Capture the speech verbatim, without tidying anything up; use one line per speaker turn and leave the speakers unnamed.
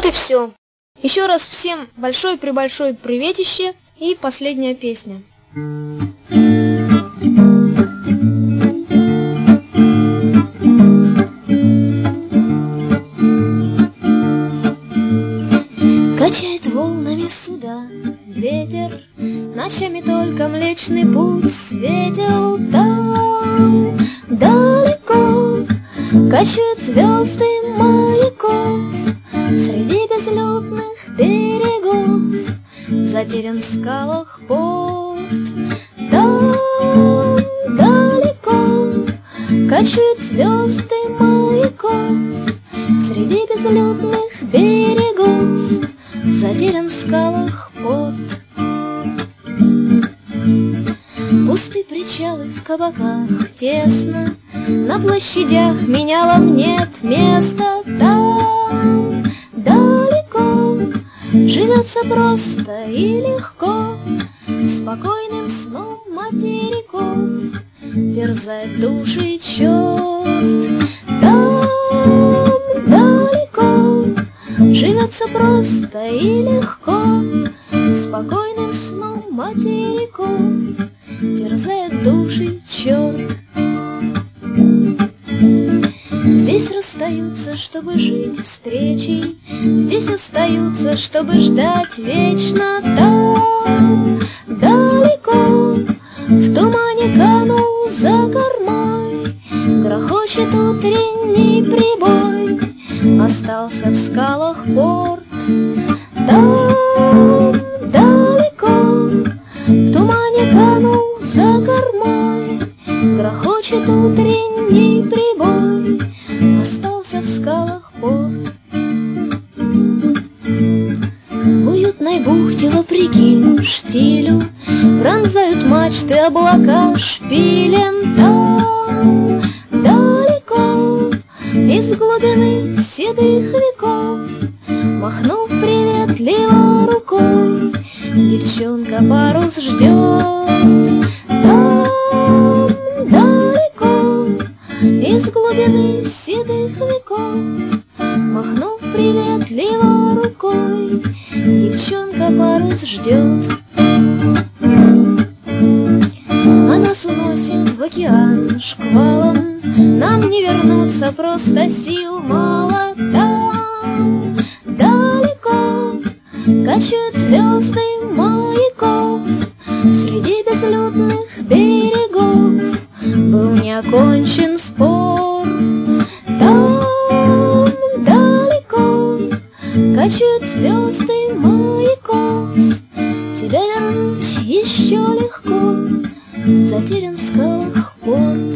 Вот и все. Еще раз всем большой-пребольшой приветище и последняя песня. Качает волнами суда ветер, ночами только Млечный Путь светил. Там далеко качают звезды маяков, среди безлюдных берегов затерян в скалах порт. Там далеко качают звезды маяков, среди безлюдных берегов затерян в скалах порт. Пусты причалы, в кабаках тесно, на площадях менялом нет места. Там далеко живется просто и легко, спокойным сном материков терзает души черт. Там далеко живется просто и легко, спокойным сном материков терзает души черт. Здесь расстаются, чтобы жить встречей, здесь остаются, чтобы ждать вечно. Там далеко в тумане канул за кормой, грохочет утренний прибой, остался в скалах порт. Там далеко в тумане канул за кормой, грохочет утренний прибой, остался в скалах порт. В уютной бухте вопреки штилю пронзают мачты облака шпилем. Там далеко из глубины седых веков, махнув приветливо рукой, девчонка парус ждет. Там далеко из глубины седых веков, махнув приветливо рукой, девчонка парус ждет. А нас уносит в океан шквалом, нам не вернуться, просто сил мало. Там далеко качают звезды маяков, среди безлюдных берегов был не окончен спор. Там далеко качают звезды маяков, тебя вернуть еще легко, затерян в скалах порт.